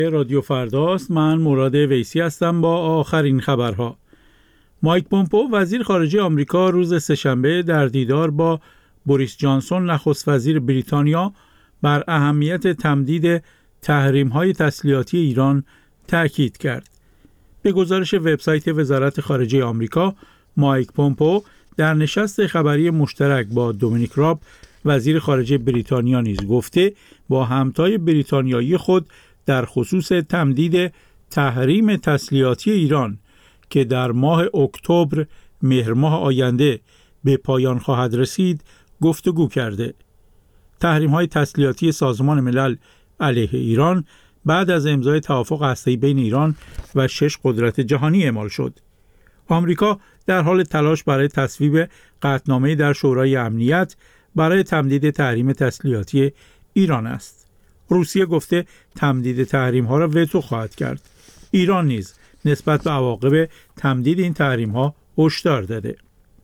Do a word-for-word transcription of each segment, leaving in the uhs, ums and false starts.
رادیو فرداست. من مراد ویسی هستم با آخرین خبرها. مایک پومپئو وزیر خارجه آمریکا روز سه‌شنبه در دیدار با بوریس جانسون نخست وزیر بریتانیا بر اهمیت تمدید تحریم‌های تسلیحاتی ایران تأکید کرد. به گزارش وبسایت وزارت خارجه آمریکا، مایک پومپئو در نشست خبری مشترک با دومینیک راب وزیر خارجه بریتانیا نیز گفته با همتای بریتانیایی خود در خصوص تمدید تحریم تسلیحاتی ایران که در ماه اکتبر مهر ماه آینده به پایان خواهد رسید گفتگو کرده. تحریم‌های تسلیحاتی سازمان ملل علیه ایران بعد از امضای توافق هسته‌ای بین ایران و شش قدرت جهانی اعمال شد. آمریکا در حال تلاش برای تصویب قطعنامه‌ای در شورای امنیت برای تمدید تحریم تسلیحاتی ایران است. روسیه گفته تمدید تحریم‌ها را وتو خواهد کرد. ایران نیز نسبت به عواقب تمدید این تحریم‌ها هشدار داده.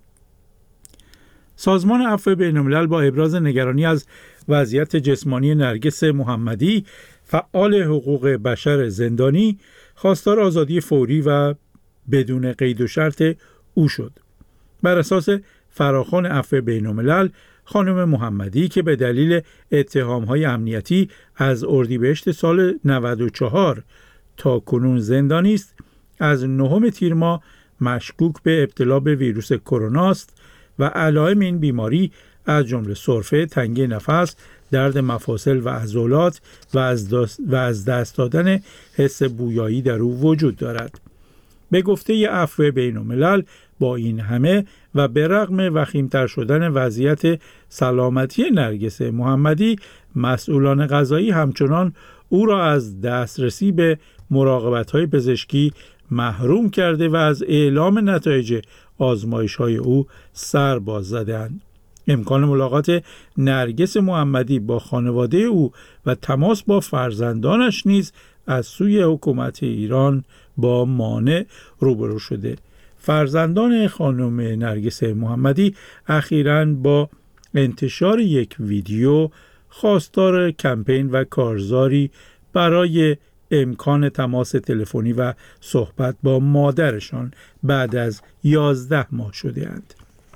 سازمان عفو بین‌الملل با ابراز نگرانی از وضعیت جسمانی نرگس محمدی، فعال حقوق بشر زندانی، خواستار آزادی فوری و بدون قید و شرط او شد. بر اساس فراخوان عفو بین‌الملل، خانم محمدی که به دلیل اتهام‌های امنیتی از اردیبهشت سال نود و چهار تا کنون زندانی است، از نهم تیر ماه مشکوک به ابتلا به ویروس کرونا است و علائم این بیماری از جمله سرفه، تنگی نفس، درد مفاصل و عضلات و از دست و از دست دادن حس بویایی در او وجود دارد. به گفته عفو بین‌الملل، با این همه و به رغم وخیم‌تر شدن وضعیت سلامتی نرگس محمدی، مسئولان قضایی همچنان او را از دسترسی به مراقبت‌های پزشکی محروم کرده و از اعلام نتایج آزمایش‌های او سر باز زدند. امکان ملاقات نرگس محمدی با خانواده او و تماس با فرزندانش نیز از سوی حکومت ایران با مانع روبرو شده. فرزندان خانم نرگس محمدی اخیراً با انتشار یک ویدیو خواستار کمپین و کارزاری برای امکان تماس تلفنی و صحبت با مادرشان بعد از یازده ماه شده‌اند.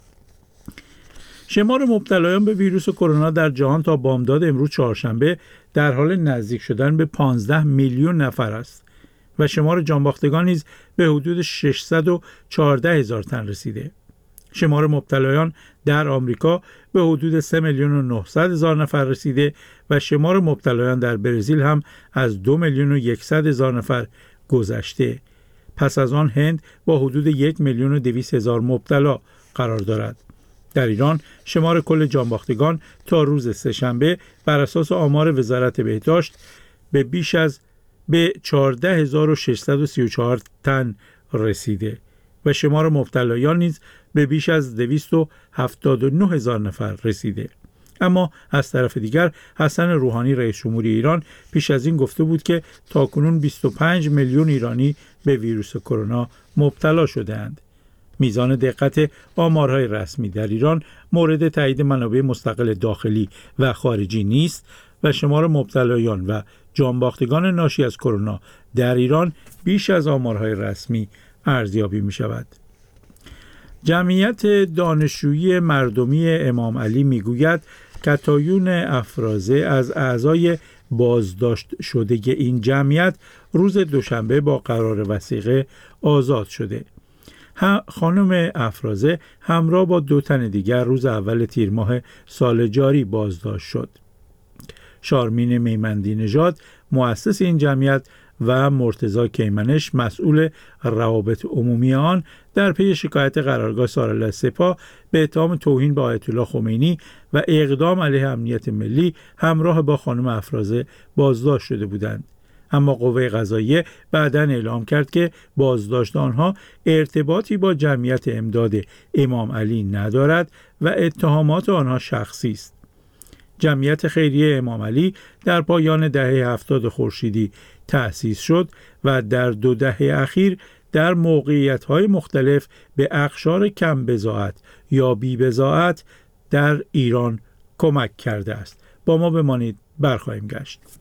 شمار مبتلایان به ویروس کرونا در جهان تا بامداد امروز چهارشنبه در حال نزدیک شدن به پانزده میلیون نفر است و شمار جانباختگان نیز به حدود ششصد و چهارده هزار تن رسیده. شمار مبتلایان در آمریکا به حدود سه میلیون و نهصد هزار نفر رسیده و شمار مبتلایان در برزیل هم از دو میلیون و صد هزار نفر گذشته. پس از آن هند با حدود یک میلیون و دویست هزار مبتلا قرار دارد. در ایران شمار کل جانباختگان تا روز سه‌شنبه بر اساس آمار وزارت بهداشت به بیش از به چهارده هزار و ششصد و سی و چهار تن رسیده و شمار مبتلایان نیز به بیش از دویست و هفتاد و نه هزار نفر رسیده. اما از طرف دیگر حسن روحانی رئیس جمهوری ایران پیش از این گفته بود که تاکنون بیست و پنج میلیون ایرانی به ویروس کرونا مبتلا شده‌اند. میزان دقت آمارهای رسمی در ایران مورد تایید منابع مستقل داخلی و خارجی نیست و شمار مبتلایان و جانباختگان ناشی از کرونا در ایران بیش از آمارهای رسمی ارزیابی می شود. جمعیت دانشجویی مردمی امام علی می گوید کتایون افرازه از اعضای بازداشت شده این جمعیت روز دوشنبه با قرار وثیقه آزاد شده. خانم افرازه همراه با دو تن دیگر روز اول تیر ماه سال جاری بازداشت شد. شارمین میمندی نژاد مؤسس این جمعیت و مرتضی کیمنش مسئول روابط عمومی آن در پی شکایت قرارگاه سارالله سپاه به اتهام توهین به آیت الله خمینی و اقدام علیه امنیت ملی همراه با خانم افرازه بازداشت شده بودند. اما قوه قضاییه بعداً اعلام کرد که بازداشت آنها ارتباطی با جمعیت امداد امام علی ندارد و اتهامات آنها شخصی است. جمعیت خیریه امام علی در پایان دهه هفتاد خورشیدی تأسیس شد و در دو دهه اخیر در موقعیت‌های مختلف به اقشار کم بضاعت یا بی بضاعت در ایران کمک کرده است. با ما بمانید، برخواهیم گشت.